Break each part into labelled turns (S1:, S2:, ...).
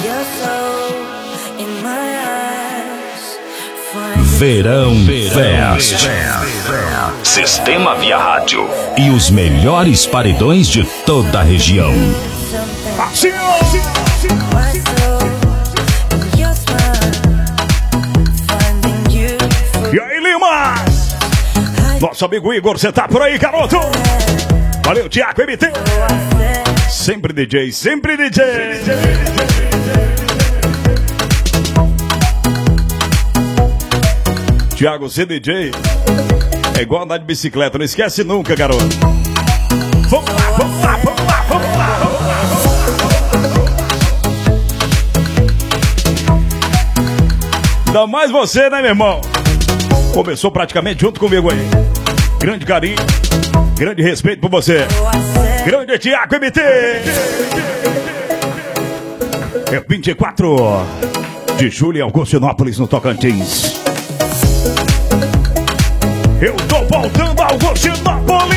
S1: Verão Fest. Sistema Via Rádio e os melhores paredões de toda a região.
S2: E aí, Lima? Nosso amigo Igor, você tá por aí, garoto? Valeu, Thiago MT. Sempre DJ, sempre DJ. Thiago, ser DJ é igual andar de bicicleta, não esquece nunca, garoto. Vamos lá, vamos lá, vamos lá, vamos lá, vamos lá. Ainda mais você, né, meu irmão? Começou praticamente junto comigo aí. Grande carinho, grande respeito por você. Grande Thiago MT. É 24 de julho em Augustinópolis, no Tocantins. Eu tô voltando a Augustinópolis.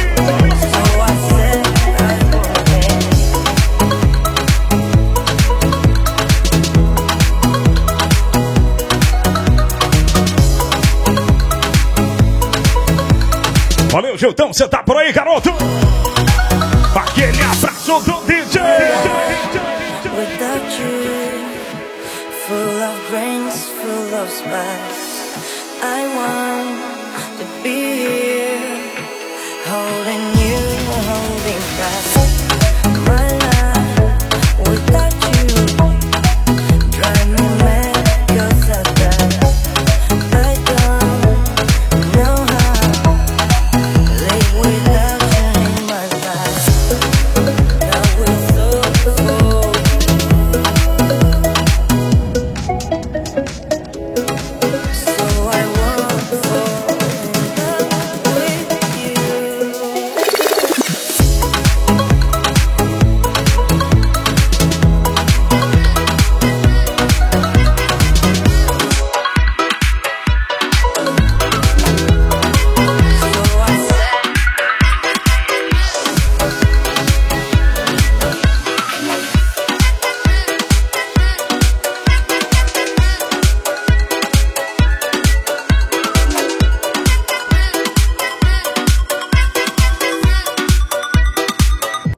S2: Valeu, Giltão, você tá por aí, garoto? Aquele abraço do DJ.
S3: Without you, full of rains, full of spice, I want to be here, holding you, holding fast.